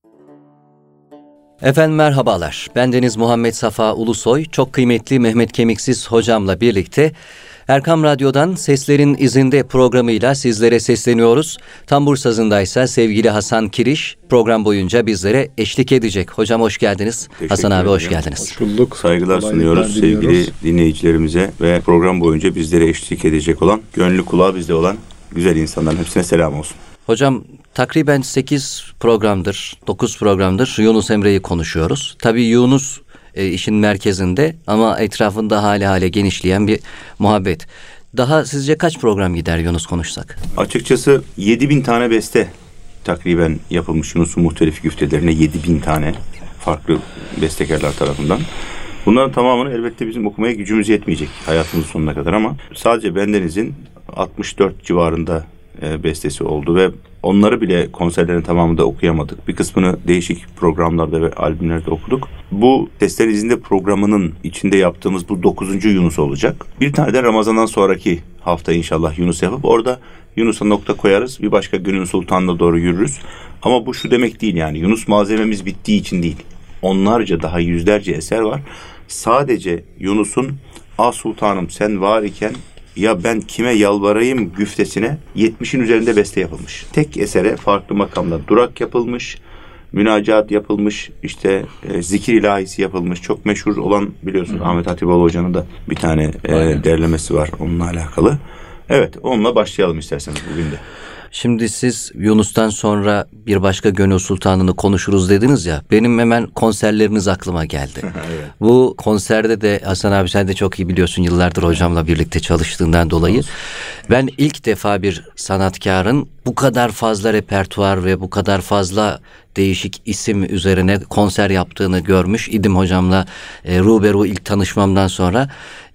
Efendim merhabalar. Bendeniz Muhammed Safa Ulusoy. Çok kıymetli Mehmet Kemiksiz hocamla birlikte Erkam Radyo'dan Seslerin İzinde programıyla sizlere sesleniyoruz. Tambur sazındaysa sevgili Hasan Kiriş program boyunca bizlere eşlik edecek. Hocam hoş geldiniz. Hasan abi hoş geldiniz. Hoş bulduk. Saygılar sunuyoruz sevgili dinleyicilerimize ve program boyunca bizlere eşlik edecek olan, gönlü kulağı bizde olan güzel insanların hepsine selam olsun. Hocam takriben 8 programdır, 9 programdır Yunus Emre'yi konuşuyoruz. Tabii Yunus işin merkezinde ama etrafında hale genişleyen bir muhabbet. Daha sizce kaç program gider Yunus konuşsak? Açıkçası 7.000 tane beste takriben yapılmış Yunus'un muhtelif güftelerine, 7.000 tane farklı bestekarlar tarafından. Bunların tamamını elbette bizim okumaya gücümüz yetmeyecek hayatımızın sonuna kadar ama sadece bendenizin 64 civarında bestesi oldu ve onları bile konserlerin tamamında okuyamadık. Bir kısmını değişik programlarda ve albümlerde okuduk. Bu Seslerin İzinde programının içinde yaptığımız bu 9. Yunus olacak. Bir tane de Ramazan'dan sonraki hafta inşallah Yunus yapıp orada Yunus'a nokta koyarız. Bir başka günün sultanına doğru yürürüz. Ama bu şu demek değil yani Yunus malzememiz bittiği için değil. Onlarca daha yüzlerce eser var. Sadece Yunus'un "Ah sultanım sen var iken ya ben kime yalvarayım" güftesine 70'in üzerinde beste yapılmış. Tek esere farklı makamda durak yapılmış, münacat yapılmış, işte zikir ilahisi yapılmış. Çok meşhur olan biliyorsun Ahmet Hatipoğlu Hoca'nın da bir tane derlemesi var onunla alakalı. Evet, onunla başlayalım isterseniz bugün de. Şimdi siz Yunus'tan sonra bir başka Gönül Sultanı'nı konuşuruz dediniz ya. Benim hemen konserleriniz aklıma geldi. Evet. Bu konserde de Hasan abi sen de çok iyi biliyorsun yıllardır hocamla birlikte çalıştığından dolayı. Ben ilk defa bir sanatkarın bu kadar fazla repertuar ve bu kadar fazla değişik isim üzerine konser yaptığını görmüş idim hocamla ruberu ilk tanışmamdan sonra.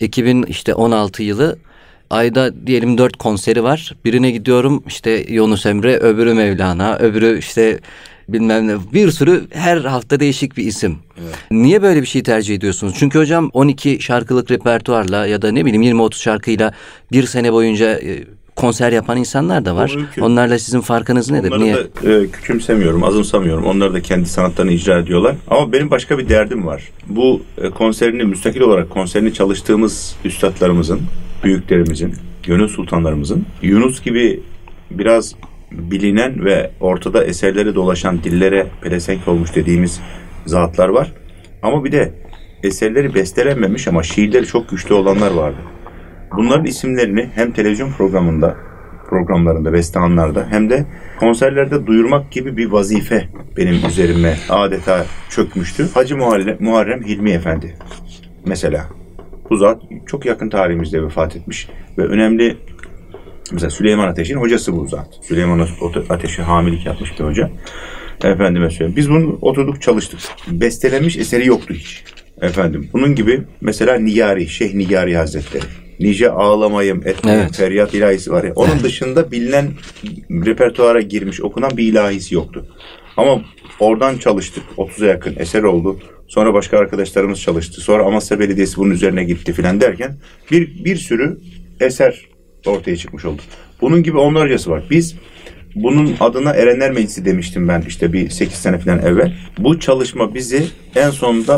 2016 yılı ayda diyelim 4 konseri var. Birine gidiyorum işte Yunus Emre, öbürü Mevlana, öbürü işte bilmem ne. Bir sürü her hafta değişik bir isim. Evet. Niye böyle bir şey tercih ediyorsunuz? Çünkü hocam 12 şarkılık repertuarla ya da ne bileyim 20-30 şarkıyla bir sene boyunca konser yapan insanlar da var. Onlarla sizin farkınız nedir? Onları Niye? da küçümsemiyorum, azımsamıyorum. Onlar da kendi sanatlarını icra ediyorlar. Ama benim başka bir derdim var. Bu konserini, müstakil olarak konserini çalıştığımız üstadlarımızın, büyüklerimizin, gönül sultanlarımızın Yunus gibi biraz bilinen ve ortada eserleri dolaşan, dillere pelesenk olmuş dediğimiz zatlar var. Ama bir de eserleri bestelenmemiş ama şiirleri çok güçlü olanlar vardı. Bunların isimlerini hem televizyon programlarında, bestehanlarda hem de konserlerde duyurmak gibi bir vazife benim üzerime adeta çökmüştü. Hacı Muharrem Hilmi Efendi mesela. Bu zat çok yakın tarihimizde vefat etmiş ve önemli, mesela Süleyman Ateş'in hocası bu zat. Süleyman Ateş'e hamilelik yapmış bir hoca. Efendime söyleyeyim. Biz bunu oturduk çalıştık. Bestelenmiş eseri yoktu hiç. Efendim bunun gibi mesela Nigari, Şeyh Nigari Hazretleri. Nice ağlamayım etmeyim feryat ilahisi var ya. Onun dışında bilinen repertuara girmiş, okunan bir ilahisi yoktu. Ama oradan çalıştık. 30'a yakın eser oldu. Sonra başka arkadaşlarımız çalıştı. Sonra Amasya Belediyesi bunun üzerine gitti filan derken bir sürü eser ortaya çıkmış oldu. Bunun gibi onlarcası var. Biz bunun adına Erenler Meclisi demiştim ben işte bir 8 sene falan evvel. Bu çalışma bizi en sonunda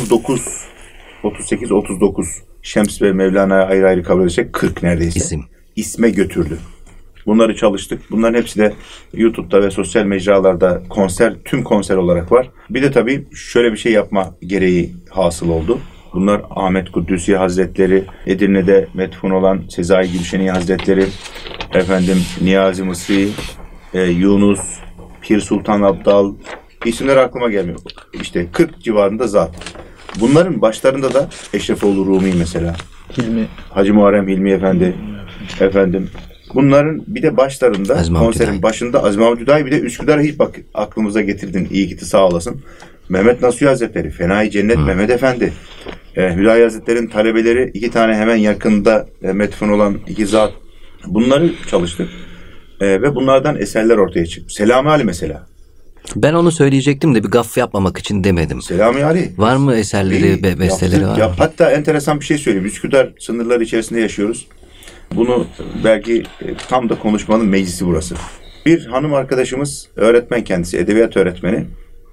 38-39 Şems ve Mevlana'ya ayrı ayrı kabul edecek 40 neredeyse isme götürdü. Bunları çalıştık. Bunların hepsi de YouTube'da ve sosyal mecralarda tüm konser olarak var. Bir de tabii şöyle bir şey yapma gereği hasıl oldu. Bunlar Ahmet Kuddüsi Hazretleri, Edirne'de metfun olan Sezai Gülşeni Hazretleri, Niyazi Mısri, Yunus, Pir Sultan Abdal, isimler aklıma gelmiyor. İşte 40 civarında zat. Bunların başlarında da Eşrefoğlu Rumi mesela. Hacı Muharrem Hilmi Efendi. Bunların bir de başlarında konserin başında Azmi Mahmud Hüdayi, bir de Üsküdar'ı hiç bak aklımıza getirdin. İyi gitti sağ olasın. Mehmet Nasuhi Hazretleri, Fenai Cennet Mehmet Efendi. Hüdayi Hazretleri'nin talebeleri 2 tane hemen yakında metfun olan 2 zat. Bunları çalıştık. Ve bunlardan eserler ortaya çıktı. Selami Ali mesela. Ben onu söyleyecektim de bir gaf yapmamak için demedim. Selami Ali. Var mı eserleri, besteleri var mı? Hatta enteresan bir şey söyleyeyim. Üsküdar sınırları içerisinde yaşıyoruz. Bunu belki tam da konuşmanın meclisi burası. Bir hanım arkadaşımız, öğretmen kendisi, edebiyat öğretmeni.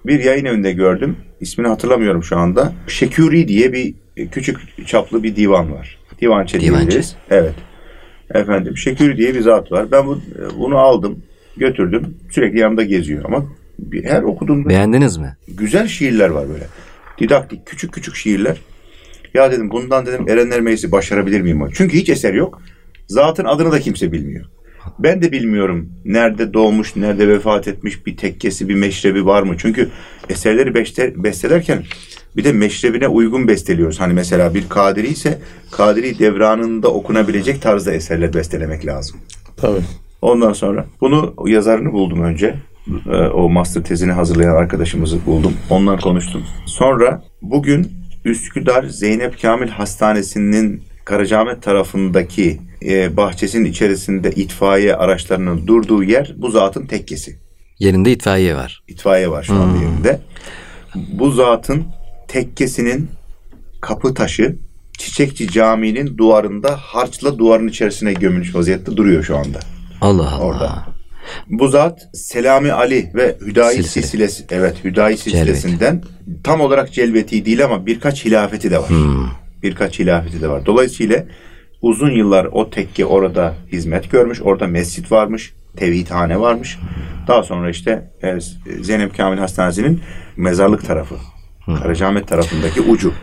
bir yayın evinde gördüm. İsmini hatırlamıyorum şu anda. Şekûri diye bir küçük çaplı bir divan var. Divançı diyebiliriz. Evet. Efendim Şekûri diye bir zat var. Ben bunu aldım, götürdüm. Sürekli yanımda geziyor ama her okuduğumda... Beğendiniz mi? Güzel şiirler var böyle. Didaktik, küçük küçük şiirler. Ya dedim bundan dedim Erenler Meclisi başarabilir miyim? Çünkü hiç eser yok. Zatın adını da kimse bilmiyor. Ben de bilmiyorum nerede doğmuş, nerede vefat etmiş, bir tekkesi, bir meşrebi var mı? Çünkü eserleri bestelerken bir de meşrebine uygun besteliyoruz. Hani mesela bir Kadiri ise Kadiri devranında okunabilecek tarzda eserler bestelemek lazım. Tabii. Ondan sonra bunu yazarını buldum önce. O master tezini hazırlayan arkadaşımızı buldum. Ondan konuştum. Sonra bugün Üsküdar Zeynep Kamil Hastanesi'nin Karacaahmet tarafındaki bahçesinin içerisinde itfaiye araçlarının durduğu yer bu zatın tekkesi. Yerinde itfaiye var. İtfaiye var şu anda yerinde. Bu zatın tekkesinin kapı taşı Çiçekçi Camii'nin duvarında harçla duvarın içerisine gömülmüş vaziyette duruyor şu anda. Allah Allah. Orada. Bu zat Selami Ali ve Hüdayi silsilesi, evet Hüdayi silsilesinden tam olarak celveti değil ama birkaç hilafeti de var. Birkaç hilafeti de var. Dolayısıyla uzun yıllar o tekke orada hizmet görmüş. Orada mescit varmış, tevhidhane varmış. Daha sonra işte Zeynep Kamil Hastanesi'nin mezarlık tarafı, Karacaahmet tarafındaki ucu.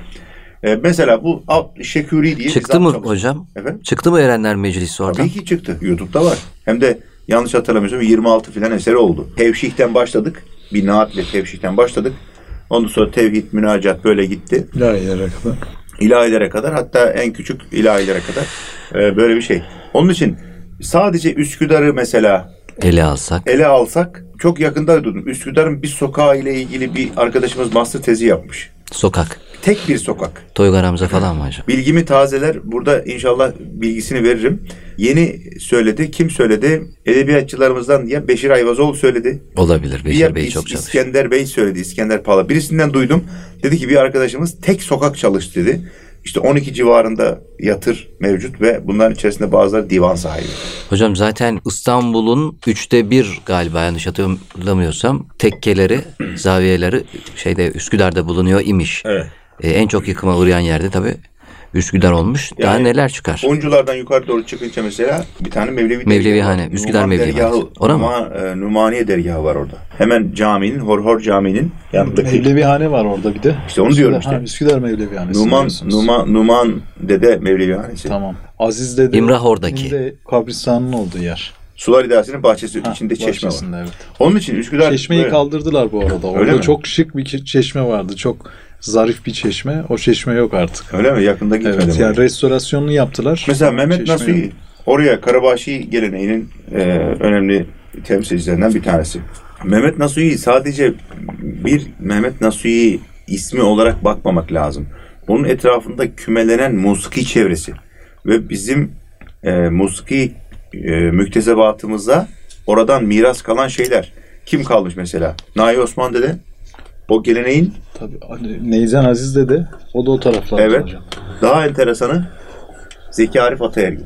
Mesela bu Şekûri diye çıktı mı hocam? Efendim? Çıktı mı Erenler Meclisi oradan? Tabii ki çıktı. YouTube'da var. Hem de yanlış hatırlamıyorsam 26 filan eseri oldu. Tevşih'ten başladık. Bir naatle Tevşih'ten başladık. Ondan sonra tevhid, münacat böyle gitti. İlahilere kadar. İlahilere kadar, hatta en küçük ilahilere kadar böyle bir şey. Onun için sadece Üsküdar'ı mesela ele alsak çok yakında duydum. Üsküdar'ın bir sokağı ile ilgili bir arkadaşımız master tezi yapmış. Sokak. Tek bir sokak. Toygar Hamza falan mı hocam? Bilgimi tazeler. Burada inşallah bilgisini veririm. Yeni söyledi. Kim söyledi? Edebiyatçılarımızdan ya Beşir Ayvazoğlu söyledi. Olabilir. Beşir Bey çok çalıştı. İskender Bey söyledi. İskender Pala. Birisinden duydum. Dedi ki bir arkadaşımız tek sokak çalıştı dedi. İşte 12 civarında yatır mevcut ve bunların içerisinde bazıları divan sahibi. Hocam zaten İstanbul'un 1/3 galiba yanlış hatırlamıyorsam tekkeleri, zaviyeleri Üsküdar'da bulunuyor imiş. Evet. En çok yıkıma uğrayan yerde tabii Üsküdar olmuş. Daha yani, neler çıkar? Onculardan yukarı doğru çıkınca mesela bir tane Mevlevihane. Üsküdar Mevlevihane. Orada mı? Numaniye dergahı var orada. Hemen caminin, Horhor Camii'nin yanındaki. Mevlevihane var orada bir de. İşte onu diyorum işte. Üsküdar Mevlevihanesi. Numan Dede Mevlevihanesi. Tamam. Aziz Dede. İmrah oradaki. Kabristan'ın olduğu yer. Sular İdaresi'nin bahçesi içinde çeşme var. Evet. Onun için Üsküdar... Çeşmeyi kaldırdılar bu arada. Orada çok şık bir çeşme vardı. Çok zarif bir çeşme. O çeşme yok artık. Öyle mi? Yakında gitmedim. Evet. Yani restorasyonunu yaptılar. Mesela Mehmet Nasuhi oraya Karabaşi geleneğinin önemli temsilcilerinden bir tanesi. Mehmet Nasuhi sadece bir Mehmet Nasuhi ismi olarak bakmamak lazım. Onun etrafında kümelenen musiki çevresi ve bizim musiki müktesebatımıza oradan miras kalan şeyler. Kim kalmış mesela? Nahi Osman Dede. O geleneğin... Tabii. Neyzen Aziz Dede. O da o taraflarda evet. Hocam. Daha enteresanı Zeki Arif Ataergin.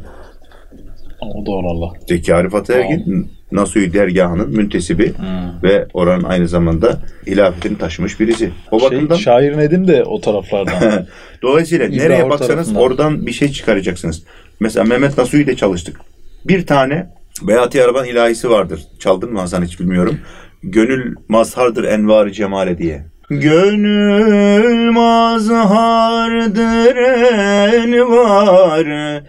O da oralı. Zeki Arif Ataergin Nasuhi dergahının müntesibi ve oranın aynı zamanda hilafetini taşımış birisi. O bakımdan Şair Nedim de o taraflardan. Dolayısıyla nereye baksanız oradan bir şey çıkaracaksınız. Mesela Mehmet Nasuhi ile çalıştık. Bir tane Beyati Araban ilahisi vardır. Çaldın mı Hasan hiç bilmiyorum. Gönül mazhardır envar-ı cemale diye. Gönül mazhardır envar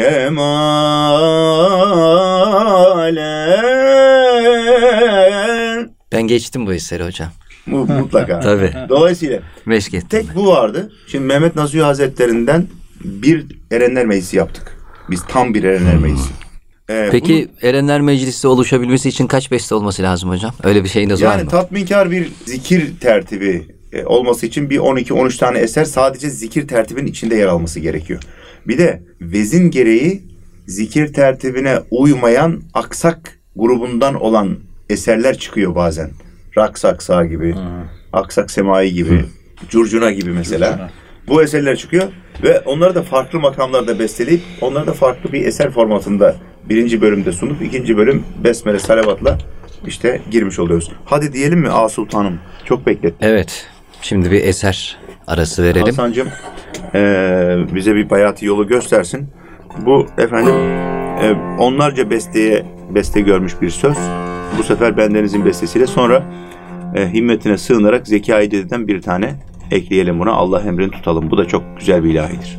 cemale. Ben geçtim bu eseri hocam. Mutlaka. Tabii. Dolayısıyla meşk tek bu vardı. Şimdi Mehmet Nasuhi Hazretlerinden bir Erenler Meclisi yaptık. Biz tam bir Erenler Meclisi. Peki Erenler Meclisi oluşabilmesi için kaç beste olması lazım hocam? Öyle bir şeyiniz var mı? Yani tatminkar bir zikir tertibi olması için bir 12-13 tane eser sadece zikir tertibinin içinde yer alması gerekiyor. Bir de vezin gereği zikir tertibine uymayan aksak grubundan olan eserler çıkıyor bazen. Raks Aksa gibi, Aksak Semai gibi, Curcuna gibi mesela. Curcuna. Bu eserler çıkıyor ve onları da farklı makamlarda besteleyip onları da farklı bir eser formatında birinci bölümde sunup ikinci bölüm besmele salavatla işte girmiş oluyoruz. Hadi diyelim mi A Sultanım? Çok beklettim. Evet. Şimdi bir eser arası verelim. Hasancığım bize bir bayatı yolu göstersin. Bu efendim onlarca beste görmüş bir söz. Bu sefer bendenizin bestesiyle, sonra himmetine sığınarak Zekai Dede'den bir tane ekleyelim buna. Allah emrini tutalım. Bu da çok güzel bir ilahidir.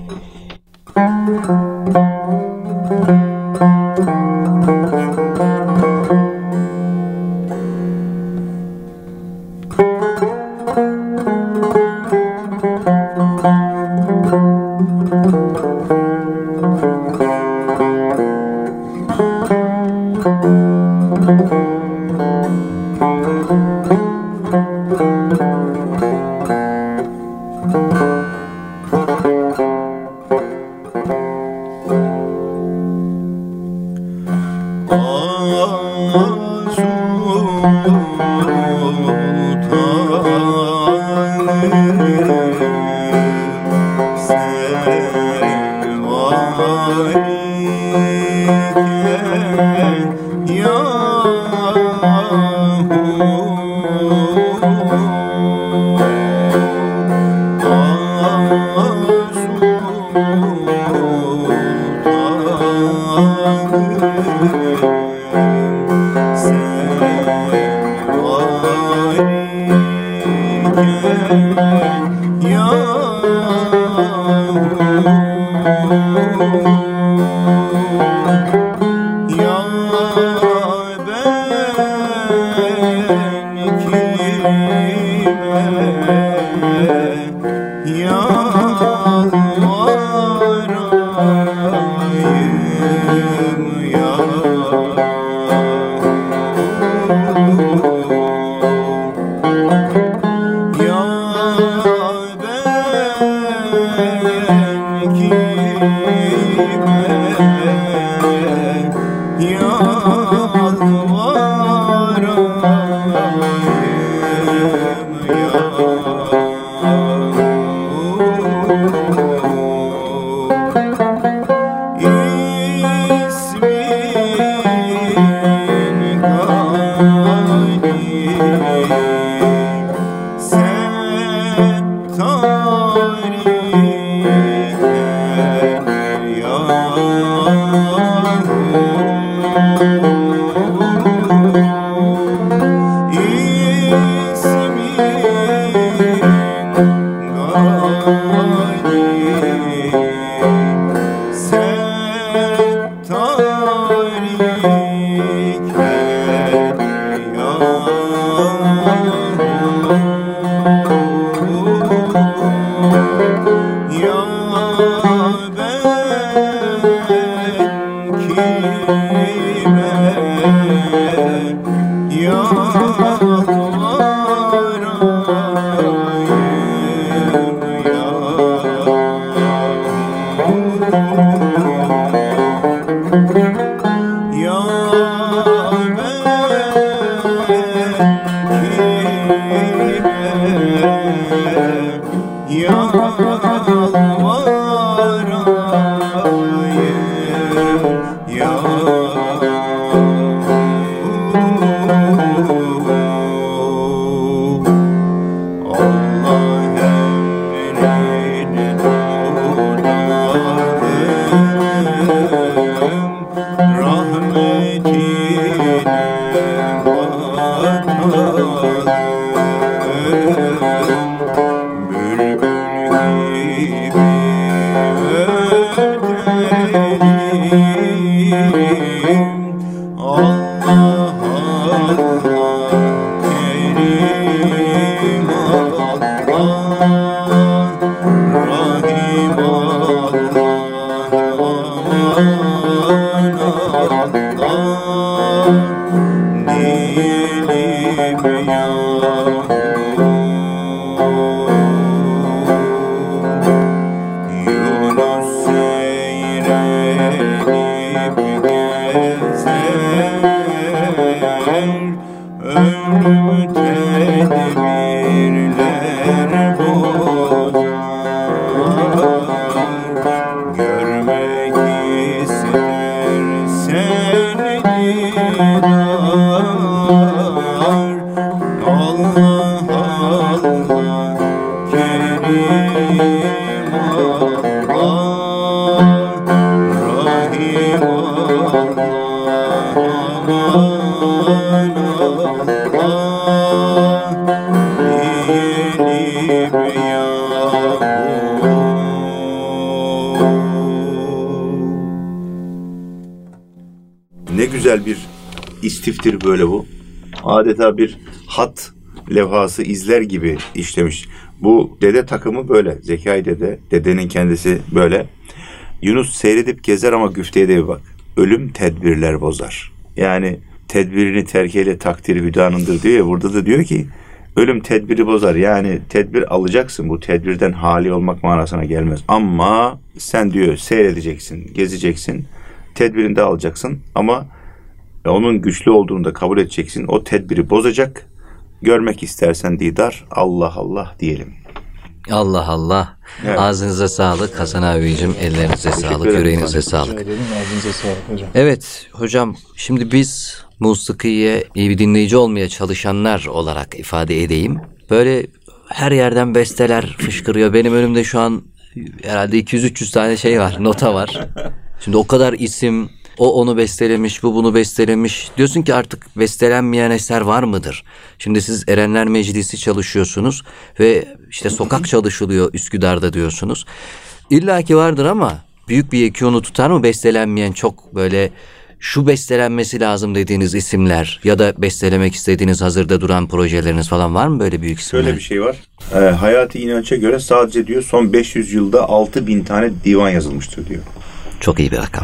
güzel bir istiftir böyle bu. Adeta bir hat levhası izler gibi işlemiş. Bu dede takımı böyle. Zekai dede. Dedenin kendisi böyle. Yunus seyredip gezer ama güfteye de bir bak. Ölüm tedbirler bozar. Yani tedbirini terk eyle takdiri hüdanındır diyor ya. Burada da diyor ki ölüm tedbiri bozar. Yani tedbir alacaksın. Bu tedbirden hali olmak manasına gelmez. Ama sen diyor seyredeceksin, gezeceksin. Tedbirini de alacaksın. Ama onun güçlü olduğunu da kabul edeceksin. O tedbiri bozacak. Görmek istersen didar. Allah Allah diyelim. Allah Allah. Evet. Ağzınıza sağlık Hasan abicim. Ellerinize sağlık, yüreğinize sağlık. Ağzınıza sağlık hocam. Evet hocam, şimdi biz musikiye iyi bir dinleyici olmaya çalışanlar olarak ifade edeyim. Böyle her yerden besteler fışkırıyor. Benim önümde şu an herhalde 200-300 tane şey var, nota var. Şimdi o kadar isim, o onu bestelemiş, bu bunu bestelemiş. Diyorsun ki artık bestelenmeyen eser var mıdır? Şimdi siz Erenler Meclisi çalışıyorsunuz ve işte sokak çalışılıyor Üsküdar'da diyorsunuz. İlla ki vardır ama büyük bir yeki onu tutar mı bestelenmeyen, çok böyle şu bestelenmesi lazım dediğiniz isimler ya da bestelemek istediğiniz hazırda duran projeleriniz falan var mı böyle büyük isimler? Şöyle bir şey var. Hayati İnanç'a göre sadece diyor son 500 yılda 6.000 tane divan yazılmıştır diyor. Çok iyi bir rakam.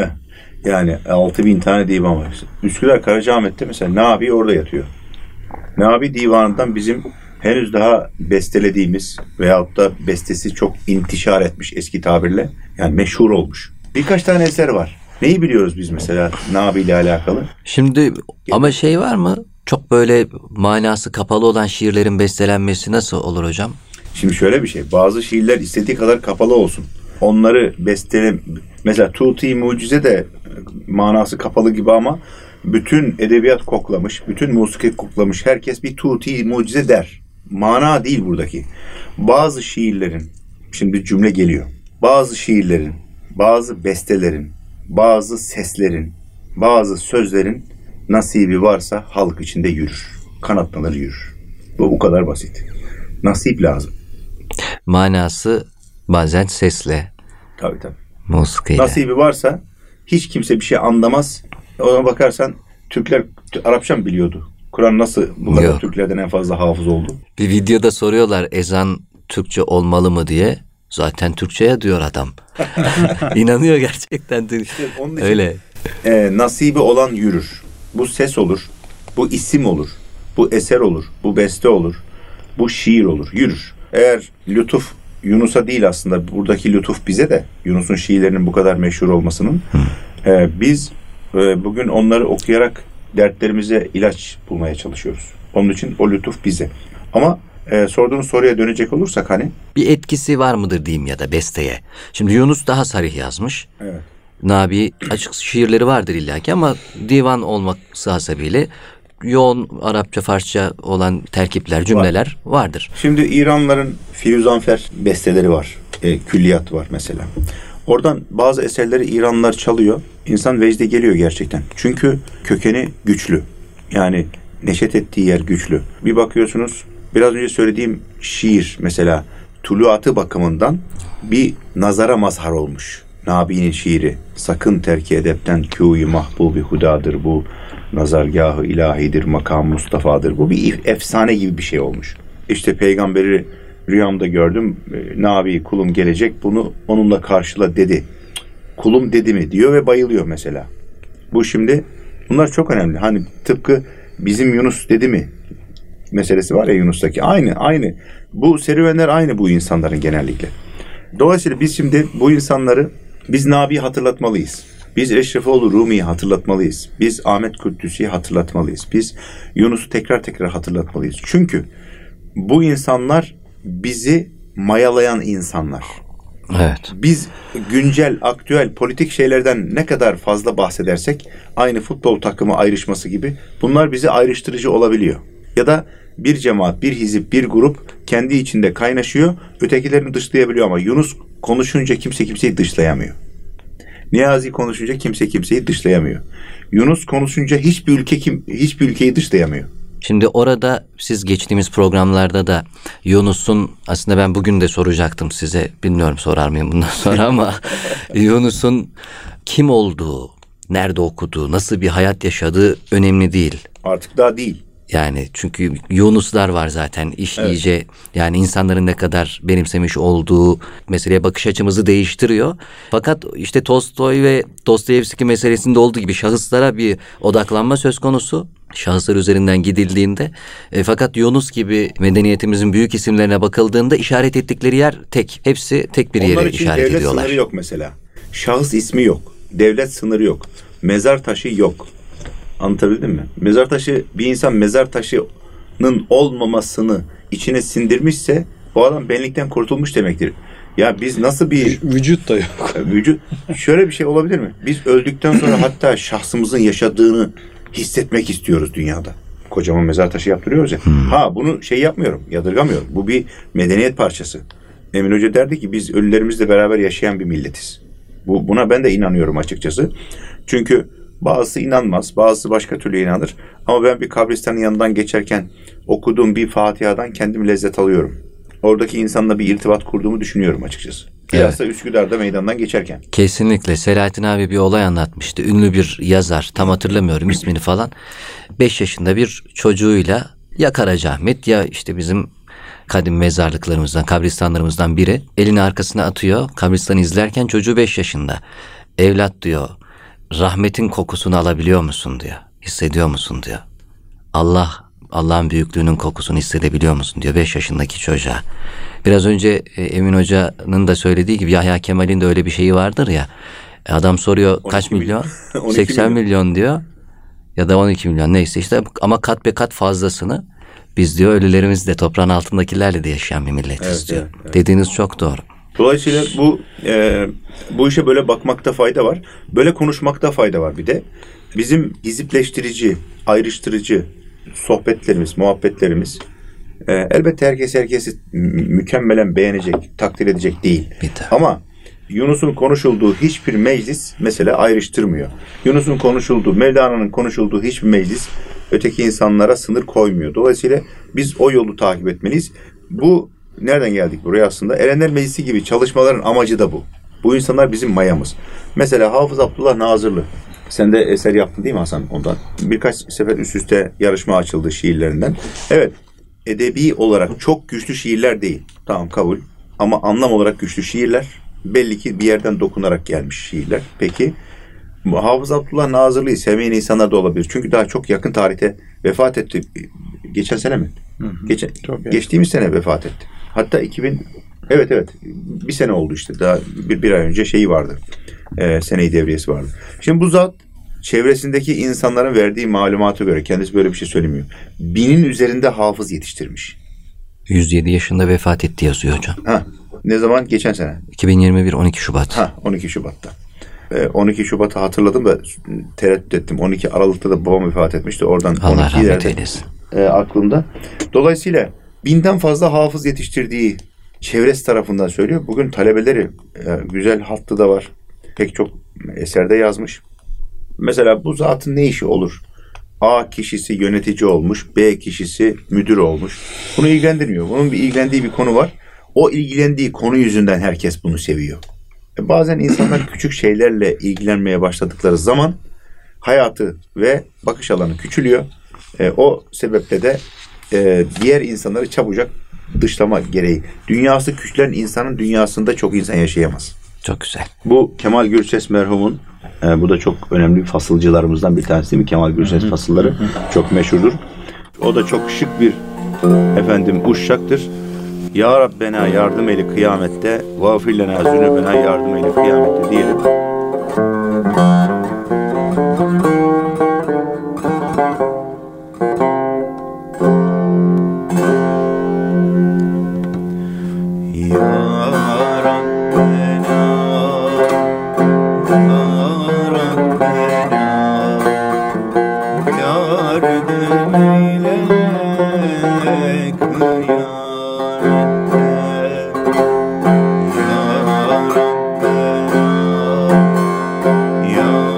Yani 6.000 tane divan var. Üsküdar Karacaahmet'te mesela Nabi orada yatıyor. Nabi divanından bizim henüz daha bestelediğimiz veyahut da bestesi çok intişar etmiş eski tabirle. Yani meşhur olmuş. Birkaç tane eser var. Neyi biliyoruz biz mesela Nabi ile alakalı? Şimdi ama şey var mı? Çok böyle manası kapalı olan şiirlerin bestelenmesi nasıl olur hocam? Şimdi şöyle bir şey. Bazı şiirler istediği kadar kapalı olsun. Onları mesela Tuti Mucize de manası kapalı gibi ama bütün edebiyat koklamış, bütün musiki koklamış. Herkes bir Tuti Mucize der. Mana değil buradaki. Bazı şiirlerin, şimdi bir cümle geliyor. Bazı şiirlerin, bazı bestelerin, bazı seslerin, bazı sözlerin nasibi varsa halk içinde yürür. Kanatlanır yürür. Bu kadar basit. Nasip lazım. Manası bazen sesle. Tabii. Musikiyle. Nasibi varsa hiç kimse bir şey anlamaz. Ona bakarsan Türkler Arapça mı biliyordu? Kur'an nasıl bu kadar Yok. Türklerden en fazla hafız oldu? Bir videoda soruyorlar ezan Türkçe olmalı mı diye. Zaten Türkçe'ye diyor adam. İnanıyor gerçekten. İşte onun için, öyle. Nasibi olan yürür. Bu ses olur. Bu isim olur. Bu eser olur. Bu beste olur. Bu şiir olur. Yürür. Eğer lütuf Yunus'a değil aslında buradaki lütuf bize de Yunus'un şiirlerinin bu kadar meşhur olmasının biz bugün onları okuyarak dertlerimize ilaç bulmaya çalışıyoruz. Onun için o lütuf bize. Ama sorduğunuz soruya dönecek olursak hani bir etkisi var mıdır diyeyim ya da besteye. Şimdi Yunus daha sarih yazmış. Evet. Nabi açık şiirleri vardır illaki ama divan olması hasebiyle yoğun Arapça, Farsça olan terkipler, cümleler vardır. Şimdi İranlıların Firuzanfer besteleri var. Külliyat var mesela. Oradan bazı eserleri İranlılar çalıyor. İnsan vecde geliyor gerçekten. Çünkü kökeni güçlü. Yani neşet ettiği yer güçlü. Bir bakıyorsunuz biraz önce söylediğim şiir mesela tuluatı bakımından bir nazara mazhar olmuş. Nabi'nin şiiri. Sakın terki edepten kû-i mahbubi hudadır bu. Nazargâh-ı ilahidir, makam Mustafa'dır. Bu bir efsane gibi bir şey olmuş. İşte peygamberi rüyamda gördüm. Nabi kulum gelecek bunu onunla karşıla dedi. Kulum dedi mi diyor ve bayılıyor mesela. Bu şimdi bunlar çok önemli. Hani tıpkı bizim Yunus dedi mi meselesi var ya Yunus'taki. Aynı. Bu serüvenler aynı bu insanların genellikle. Dolayısıyla biz şimdi bu insanları biz Nabi'yi hatırlatmalıyız. Biz Eşrefoğlu Rumi'yi hatırlatmalıyız. Biz Ahmet Kuddüs'ü hatırlatmalıyız. Biz Yunus'u tekrar hatırlatmalıyız. Çünkü bu insanlar bizi mayalayan insanlar. Evet. Biz güncel, aktüel, politik şeylerden ne kadar fazla bahsedersek aynı futbol takımı ayrışması gibi bunlar bizi ayrıştırıcı olabiliyor. Ya da bir cemaat, bir hizip, bir grup kendi içinde kaynaşıyor, ötekilerini dışlayabiliyor ama Yunus konuşunca kimse kimseyi dışlayamıyor. Niyazi konuşunca kimse kimseyi dışlayamıyor. Yunus konuşunca hiçbir ülkeyi dışlayamıyor. Şimdi orada siz geçtiğimiz programlarda da Yunus'un, aslında ben bugün de soracaktım size, bilmiyorum sorar mıyım bundan sonra ama Yunus'un kim olduğu, nerede okuduğu, nasıl bir hayat yaşadığı önemli değil. Artık daha değil. Yani çünkü Yunuslar var zaten. İş iyice, yani insanların ne kadar benimsemiş olduğu meseleye bakış açımızı değiştiriyor. Fakat işte Tolstoy ve Dostoyevski meselesinde olduğu gibi şahıslara bir odaklanma söz konusu. Şahıslar üzerinden gidildiğinde. Fakat Yunus gibi medeniyetimizin büyük isimlerine bakıldığında işaret ettikleri yer tek. Hepsi tek bir yere işaret ediyorlar. Devlet sınırı yok mesela. Şahıs ismi yok. Devlet sınırı yok. Mezar taşı yok. Anlatabildim mi? Mezar taşı, bir insan mezar taşının olmamasını içine sindirmişse o adam benlikten kurtulmuş demektir. Ya biz nasıl bir... Vücut da yok. Vücut, şöyle bir şey olabilir mi? Biz öldükten sonra hatta şahsımızın yaşadığını hissetmek istiyoruz dünyada. Kocaman mezar taşı yaptırıyoruz ya. Bunu yapmıyorum, yadırgamıyorum. Bu bir medeniyet parçası. Emin Hoca derdi ki biz ölülerimizle beraber yaşayan bir milletiz. Buna ben de inanıyorum açıkçası. Çünkü bazısı inanmaz, bazısı başka türlü inanır. Ama ben bir kabristanın yanından geçerken okuduğum bir Fatiha'dan kendim lezzet alıyorum. Oradaki insanla bir irtibat kurduğumu düşünüyorum açıkçası. Biraz da Üsküdar'da meydandan geçerken. Kesinlikle. Selahattin abi bir olay anlatmıştı. Ünlü bir yazar, tam hatırlamıyorum ismini falan. 5 yaşında bir çocuğuyla ya Karacaahmet ya işte bizim kadim mezarlıklarımızdan, kabristanlarımızdan biri elini arkasına atıyor. Kabristanı izlerken çocuğu 5 yaşında. Evlat diyor, rahmetin kokusunu alabiliyor musun diyor. Hissediyor musun diyor. Allah'ın büyüklüğünün kokusunu hissedebiliyor musun diyor 5 yaşındaki çocuğa. Biraz önce Emin Hoca'nın da söylediği gibi Yahya Kemal'in de öyle bir şeyi vardır ya. Adam soruyor kaç milyon? 80 milyon diyor. Ya da 12 milyon neyse işte, ama kat be kat fazlasını biz diyor ölülerimizle, toprağın altındakilerle de yaşayan bir milletiz diyor. Evet. Dediğiniz çok doğru. Dolayısıyla bu işe böyle bakmakta fayda var. Böyle konuşmakta fayda var bir de. Bizim hizipleştirici, ayrıştırıcı sohbetlerimiz, muhabbetlerimiz elbette herkesi mükemmelen beğenecek, takdir edecek değil. Ama Yunus'un konuşulduğu hiçbir meclis mesela ayrıştırmıyor. Yunus'un konuşulduğu, Mevlana'nın konuşulduğu hiçbir meclis öteki insanlara sınır koymuyor. Dolayısıyla biz o yolu takip etmeliyiz. Bu nereden geldik buraya aslında? Erenler Meclisi gibi çalışmaların amacı da bu. Bu insanlar bizim mayamız. Mesela Hafız Abdullah Nazırlı. Sen de eser yaptın değil mi Hasan ondan? Birkaç sefer üst üste yarışma açıldı şiirlerinden. Evet, edebi olarak çok güçlü şiirler değil. Tamam, kabul. Ama anlam olarak güçlü şiirler. Belli ki bir yerden dokunarak gelmiş şiirler. Peki Hafız Abdullah Nazırlı'yı sevmeyen insanlar da olabilir. Çünkü daha çok yakın tarihte vefat etti. Geçen sene mi? Geçtiğimiz sene vefat etti. Hatta 2000, evet bir sene oldu işte. Daha bir ay önce şeyi vardı. Seneyi devriyesi vardı. Şimdi bu zat çevresindeki insanların verdiği malumata göre, kendisi böyle bir şey söylemiyor, 1000'in üzerinde hafız yetiştirmiş. 107 yaşında vefat etti yazıyor hocam. Ne zaman? Geçen sene. 2021 12 Şubat. 12 Şubat'ta. 12 Şubat'ı hatırladım da tereddüt ettim. 12 Aralık'ta da babam vefat etmişti. Oradan Allah rahmet eylesin. Aklımda. Dolayısıyla 1000'den fazla hafız yetiştirdiği çevresi tarafından söylüyor. Bugün talebeleri güzel hattı da var. Pek çok eserde yazmış. Mesela bu zatın ne işi olur? A kişisi yönetici olmuş, B kişisi müdür olmuş. Bunu ilgilendirmiyor. Bunun bir ilgilendiği bir konu var. O ilgilendiği konu yüzünden herkes bunu seviyor. Bazen insanlar küçük şeylerle ilgilenmeye başladıkları zaman hayatı ve bakış alanı küçülüyor. O sebeple de diğer insanları çabucak dışlama gereği. Dünyası küçülen insanın dünyasında çok insan yaşayamaz. Çok güzel. Bu Kemal Gürses merhumun, bu da çok önemli fasılcılarımızdan bir tanesi değil mi? Kemal Gürses fasılları çok meşhurdur. O da çok şık bir uşşaktır. Ya Rabbena yardım eyle kıyamette, vafir lena zünübena yardım eyle kıyamette diyelim. Ya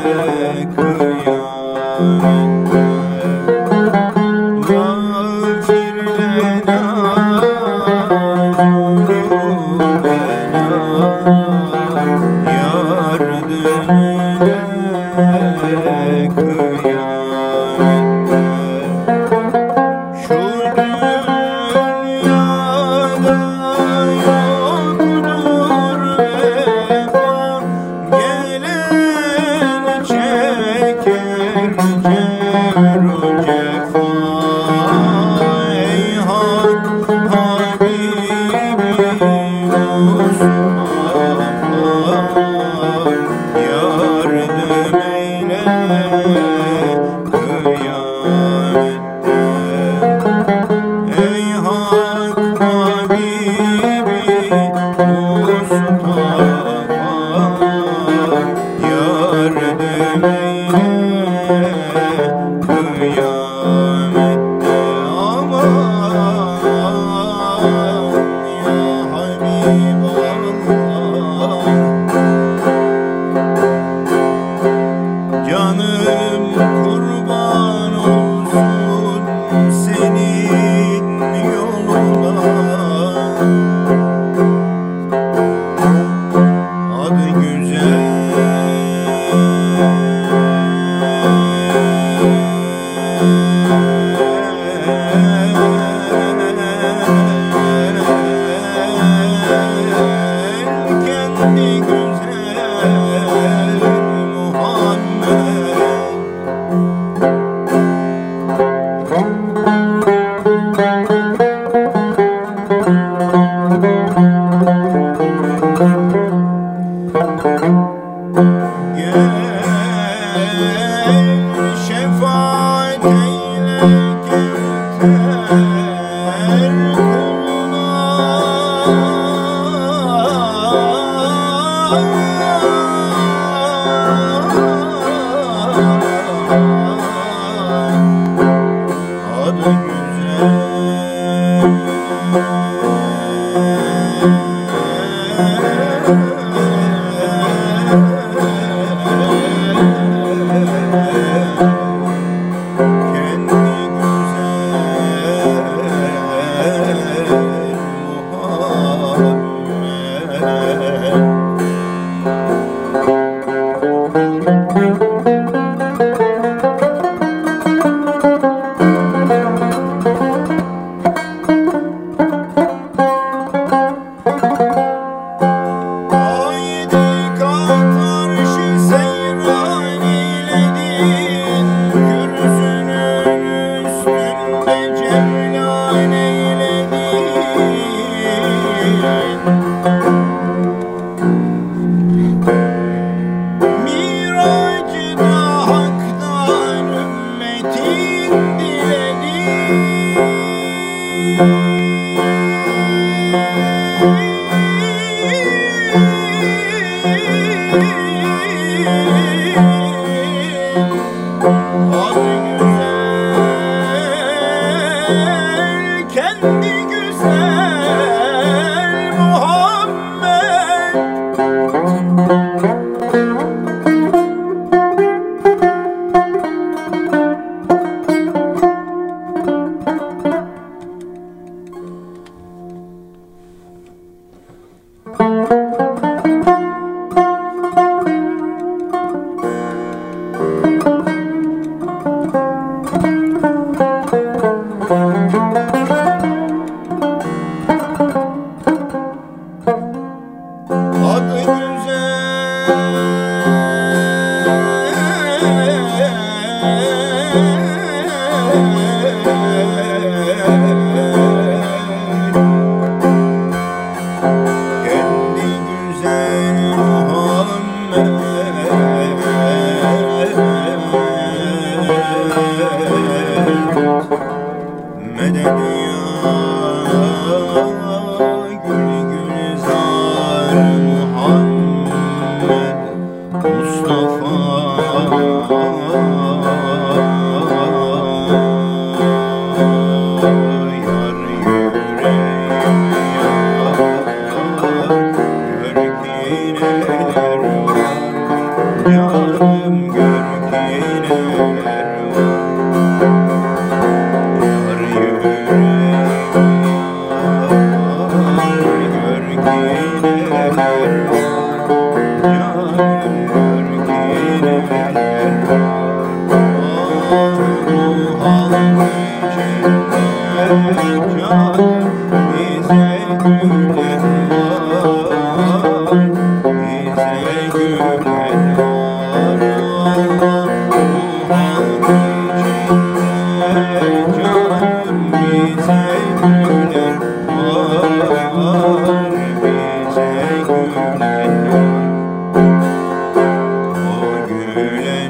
Miracıda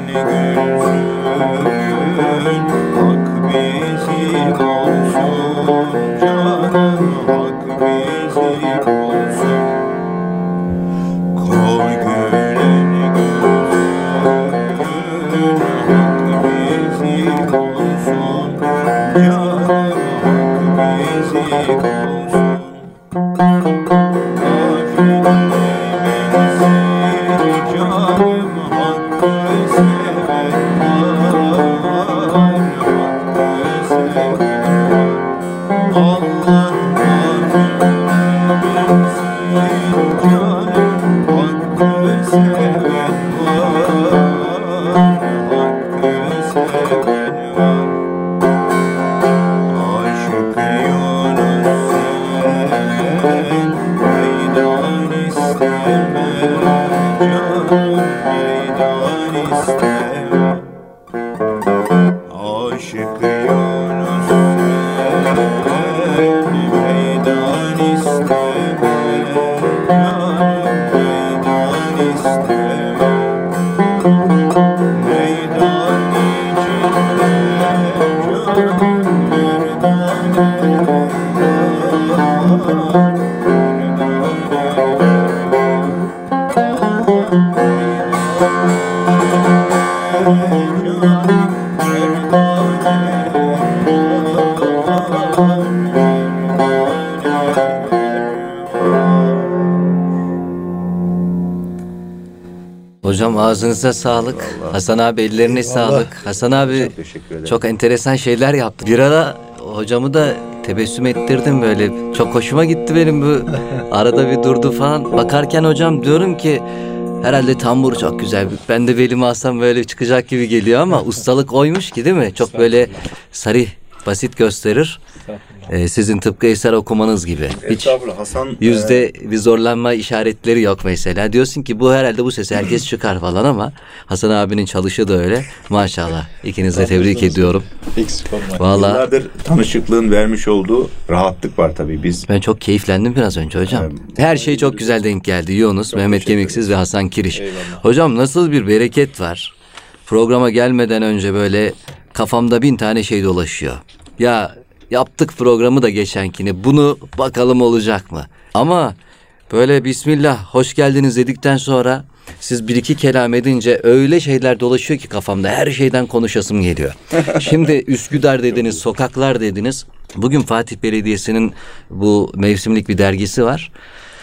Hocam ağzınıza sağlık. Vallahi. Hasan abi ellerine sağlık. Hasan abi çok enteresan şeyler yaptı. Bir ara hocamı da tebessüm ettirdim böyle. Çok hoşuma gitti benim bu. Arada bir durdu falan. Bakarken hocam diyorum ki herhalde tambur çok güzel. Ben de belimi alsam böyle çıkacak gibi geliyor ama ustalık oymuş ki değil mi? Çok böyle sarih, basit gösterir. Sizin tıpkı eser okumanız gibi. Hiç Hasan, yüzde bir zorlanma işaretleri yok mesela. Diyorsun ki bu herhalde bu sesi herkes çıkar falan ama Hasan abinin çalışı da öyle. Maşallah. İkinizi de tebrik ediyorum. Vallahi yıllardır tanışıklığın vermiş olduğu rahatlık var tabii biz. Ben çok keyiflendim biraz önce hocam. Her şey çok güzel denk geldi. Yunus, Mehmet Kemiksiz ve Hasan Kiriş. Eyvallah. Hocam nasıl bir bereket var. Programa gelmeden önce böyle kafamda 1000 tane şey dolaşıyor. Ya yaptık programı da geçenkini. Bunu bakalım olacak mı? Ama böyle bismillah hoş geldiniz dedikten sonra siz bir iki kelam edince öyle şeyler dolaşıyor ki kafamda her şeyden konuşasım geliyor. Şimdi Üsküdar dediniz, sokaklar dediniz. Bugün Fatih Belediyesi'nin bu mevsimlik bir dergisi var.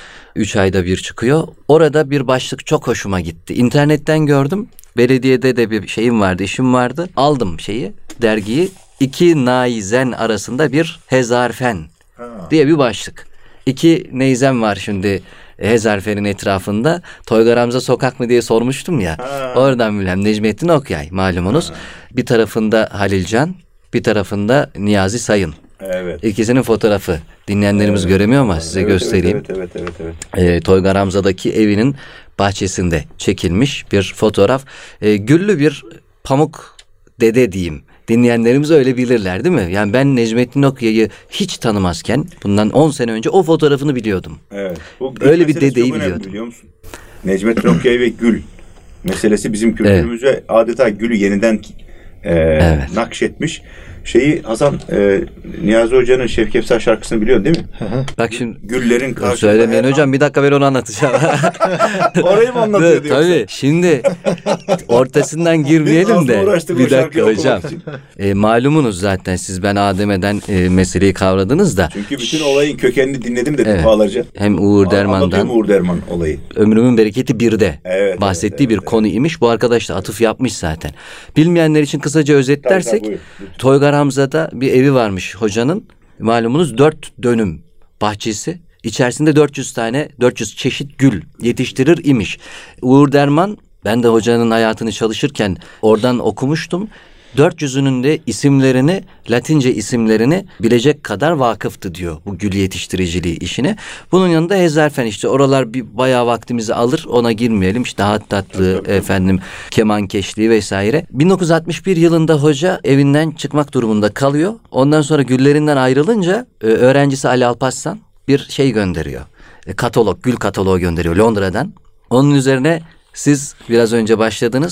3 ayda bir çıkıyor. Orada bir başlık çok hoşuma gitti. İnternetten gördüm. Belediyede de bir şeyim vardı, işim vardı. Aldım dergiyi. 2 naizen arasında bir hezarfen diye bir başlık. 2 neyzen var şimdi hezarfenin etrafında. Toygar Hamza Sokak mı diye sormuştum ya. Oradan bilmem Necmettin Okyay malumunuz. Bir tarafında Halilcan, bir tarafında Niyazi Sayın. Evet. İkisinin fotoğrafı. Dinleyenlerimiz göremiyor ama size göstereyim. Evet. Toygar Hamza'daki evinin bahçesinde çekilmiş bir fotoğraf. Güllü bir pamuk dede diyeyim. Dinleyenlerimiz öyle bilirler değil mi? Yani ben Necmettin Okyay'ı hiç tanımazken bundan 10 sene önce o fotoğrafını biliyordum. Evet. Öyle bir dedeyi biliyordum. Biliyor musun? Necmettin Okyay ve gül meselesi bizim kültürümüze adeta gülü yeniden nakşetmiş. Hasan Niyazi Hoca'nın Şevkefsar şarkısını biliyorsun değil mi? Bak şimdi güllerin karşısında. Söylemeyin hocam bir dakika ben onu anlatacağım. Orayı mı anlatıyor diyorsun? Tabii şimdi ortasından girmeyelim de bir dakika hocam. Malumunuz zaten siz ben Ademe'den meseleyi kavradınız da. Çünkü bütün olayın kökenini dinledim de defalarca. Hem Uğur Derman'dan. Uğur Derman olayı. Ömrümün Bereketi 1'de bahsettiği bir konu imiş. Bu arkadaş da atıf yapmış zaten. Bilmeyenler için kısaca özetlersek Toygar Hamza'da bir evi varmış hocanın. Malumunuz 4 dönüm bahçesi. İçerisinde 400 çeşit gül yetiştirir imiş. Uğur Derman, ben de hocanın hayatını çalışırken oradan okumuştum. 400'ünün de isimlerini, Latince isimlerini bilecek kadar vakıftı diyor bu gül yetiştiriciliği işine. Bunun yanında hezarfen işte oralar bir bayağı vaktimizi alır, ona girmeyelim. İşte hattatlığı, kemankeşliği vesaire. 1961 yılında hoca evinden çıkmak durumunda kalıyor. Ondan sonra güllerinden ayrılınca öğrencisi Ali Alparslan bir şey gönderiyor. Gül kataloğu gönderiyor Londra'dan. Onun üzerine siz biraz önce başladınız.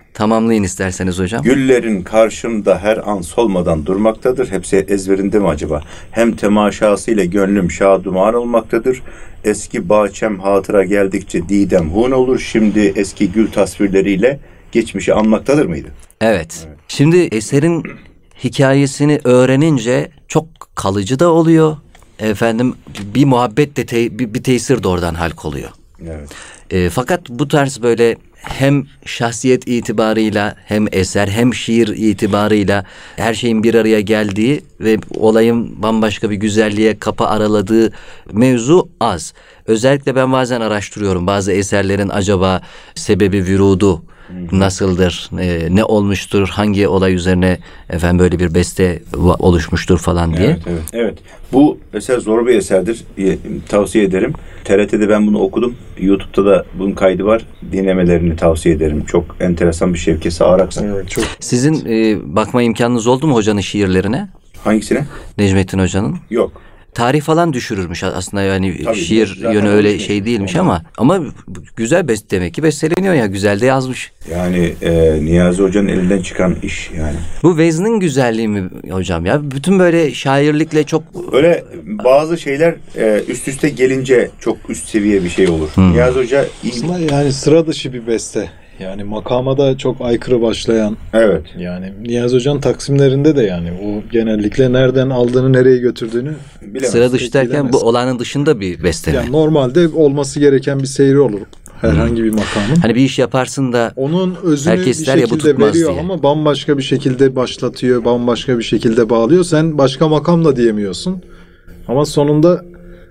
tamamlayın isterseniz hocam. Güllerin karşımda her an solmadan durmaktadır. Hepsi ezberinde mi acaba? Hem temaşasıyla gönlüm şaduman olmaktadır. Eski bahçem hatıra geldikçe didem hun olur. Şimdi eski gül tasvirleriyle geçmişi anmaktadır mıydı? Evet. Şimdi eserin hikayesini öğrenince çok kalıcı da oluyor. Efendim bir muhabbet de bir tesir de oradan halk oluyor. Evet. Fakat bu tarz böyle hem şahsiyet itibarıyla hem eser hem şiir itibarıyla her şeyin bir araya geldiği ve olayın bambaşka bir güzelliğe kapı araladığı mevzu az. Özellikle ben bazen araştırıyorum bazı eserlerin acaba sebebi vürudu nasıldır, ne olmuştur, hangi olay üzerine efendim böyle bir beste oluşmuştur falan diye. Evet. Bu eser zor bir eserdir. Tavsiye ederim. TRT'de ben bunu okudum. YouTube'da da bunun kaydı var. Dinlemelerini tavsiye ederim. Çok enteresan bir Şevki Sağır Aksan. Evet, çok. Sizin bakma imkanınız oldu mu hocanın şiirlerine? Hangisine? Necmettin Hoca'nın. Yok. Tarih falan düşürürmüş aslında, yani Tabii, şiir yönü öyle şey değilmiş ama güzel demek ki besteleniyor ya, güzel de yazmış. Yani Niyazi Hoca'nın elinden çıkan iş yani. Bu veznin güzelliği mi hocam ya? Bütün böyle şairlikle çok... Öyle bazı şeyler üst üste gelince çok üst seviye bir şey olur. Niyazi Hoca... Aslında yani sıra dışı bir beste. Yani makama da çok aykırı başlayan. Evet. Yani Niyazi Hoca'nın taksimlerinde de yani o genellikle nereden aldığını, nereye götürdüğünü bilemez. Sıra dışı derken bu olanın dışında bir beste mi? Yani normalde olması gereken bir seyri olur. Herhangi bir makamın. Hani bir iş yaparsın da onun özünü herkes bir der ya, bu şekilde tutmaz veriyor diye. ama bambaşka bir şekilde başlatıyor, bambaşka bir şekilde bağlıyor. Sen başka makam da diyemiyorsun. Ama sonunda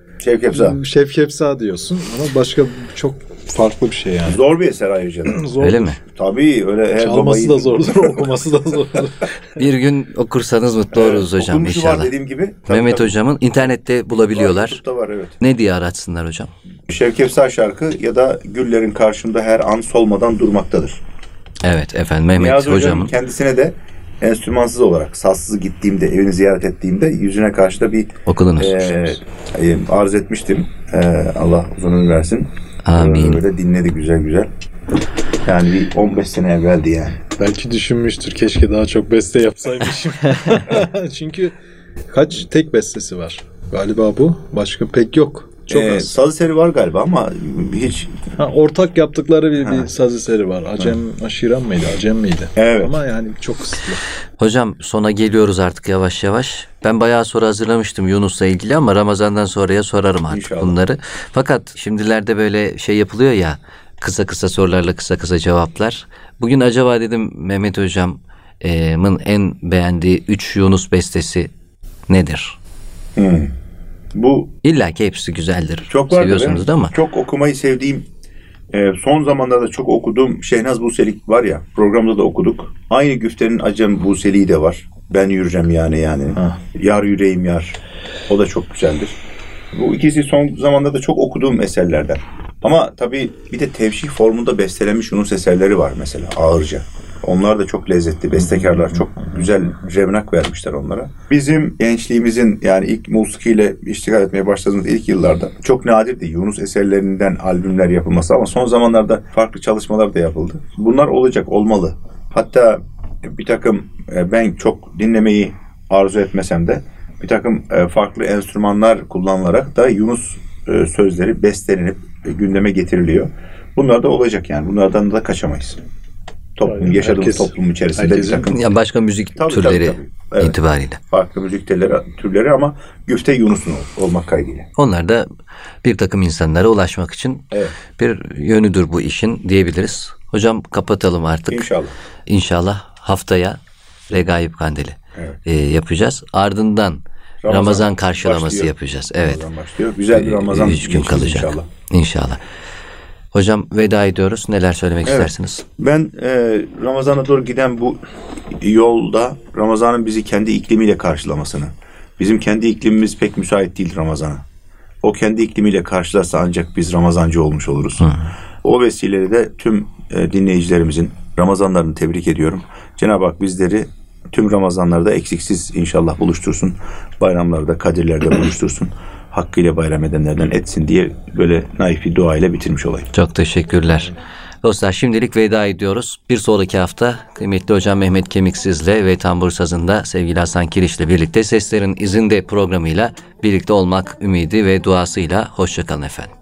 Şevkefsa diyorsun. Ama başka çok farklı bir şey yani. Zor bir eser ayrıca. Öyle mi? Tabii öyle. Çalması da zordur, okuması da zordur. Bir gün okursanız mutlu oluruz hocam okumuşu inşallah. Var dediğim gibi. Mehmet Hocam'ın internette bulabiliyorlar. YouTube'da var, evet. Ne diye aratsınlar hocam? Şevkefsa şarkı ya da Güllerin karşımda her an solmadan durmaktadır. Evet efendim, Mehmet Niyazi Hocam'ın. Kendisine de enstrümansız olarak, sazsız gittiğimde, evini ziyaret ettiğimde yüzüne karşı da bir arz etmiştim. Allah uzun ömür versin. Amin. Böyle dinledi güzel. Yani bir 15 sene evveldi yani. Belki düşünmüştür. Keşke daha çok beste yapsaymışım. Çünkü tek bestesi var. Galiba bu. Başka pek yok. Çok az. Saz eseri var galiba ama hiç... Ortak yaptıkları bir saz eseri var. Aşiran mıydı? Acem miydi? Evet. Ama yani çok kısıtlı. Hocam sona geliyoruz artık yavaş yavaş. Ben bayağı soru hazırlamıştım Yunus'la ilgili ama Ramazan'dan sonraya sorarım artık İnşallah. Bunları. Fakat şimdilerde böyle şey yapılıyor ya, kısa sorularla kısa cevaplar. Bugün acaba dedim Mehmet Hocam'ın en beğendiği 3 Yunus bestesi nedir? Bu İlla ki hepsi güzeldir. Çok var. Seviyorsunuz da ama. Çok okumayı sevdiğim, son zamanlarda çok okuduğum Şehnaz Buselik var ya, programda da okuduk. Aynı güftenin Acem Buseli'yi de var. Ben yürürüm yani. Yar yüreğim yar. O da çok güzeldir. Bu ikisi son zamanlarda çok okuduğum eserlerden. Ama tabii bir de tevşih formunda bestelenmiş Yunus eserleri var mesela ağırca. Onlar da çok lezzetli. Bestekarlar çok güzel revnak vermişler onlara. Bizim gençliğimizin yani ilk musikiyle iştigal etmeye başladığımız ilk yıllarda çok nadirdi Yunus eserlerinden albümler yapılması ama son zamanlarda farklı çalışmalar da yapıldı. Bunlar olmalı. Hatta bir takım ben çok dinlemeyi arzu etmesem de bir takım farklı enstrümanlar kullanılarak da Yunus sözleri bestelenip gündeme getiriliyor. Bunlar da olacak yani. Bunlardan da kaçamayız. Yaşadığımız toplum içerisinde bir takım. Ya başka müzik türleri evet, itibariyle. Farklı müzik türleri ama güfte Yunus'un olmak kaydıyla. Onlar da bir takım insanlara ulaşmak için bir yönüdür bu işin diyebiliriz. Hocam kapatalım artık. İnşallah haftaya Regaib Kandili yapacağız. Ardından Ramazan karşılaması başlıyor. Yapacağız. Evet. Ramazan başlıyor. Güzel bir Ramazan 3 gün kalacak. İnşallah. Hocam veda ediyoruz. Neler söylemek istersiniz? Ben Ramazan'a doğru giden bu yolda Ramazan'ın bizi kendi iklimiyle karşılamasını, bizim kendi iklimimiz pek müsait değil Ramazan'a. O kendi iklimiyle karşılarsa ancak biz Ramazancı olmuş oluruz. O vesileyle de tüm dinleyicilerimizin Ramazanlarını tebrik ediyorum. Cenab-ı Hak bizleri tüm Ramazanlarda eksiksiz inşallah buluştursun. Bayramlarda, Kadirlerde buluştursun. Hakkıyla bayram edenlerden etsin diye böyle naif bir dua ile bitirmiş olayım. Çok teşekkürler. Dostlar şimdilik veda ediyoruz. Bir sonraki hafta kıymetli hocam Mehmet Kemiksiz'le ve tambur sazında sevgili Hasan Kiriş'le birlikte Seslerin İzinde programıyla birlikte olmak ümidi ve duasıyla hoşçakalın efendim.